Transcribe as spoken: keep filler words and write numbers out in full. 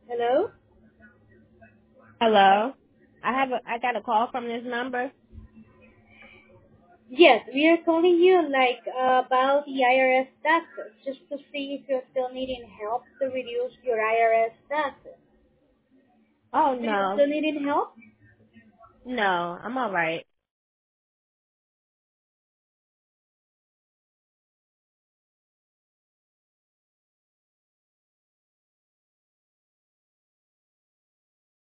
Hello? Hello. I have a I got a call from this number. Yes, we are calling you like uh, about the I R S taxes, just to see if you're still needing help to reduce your I R S taxes. Oh Do you no. still needing help? No, I'm all right.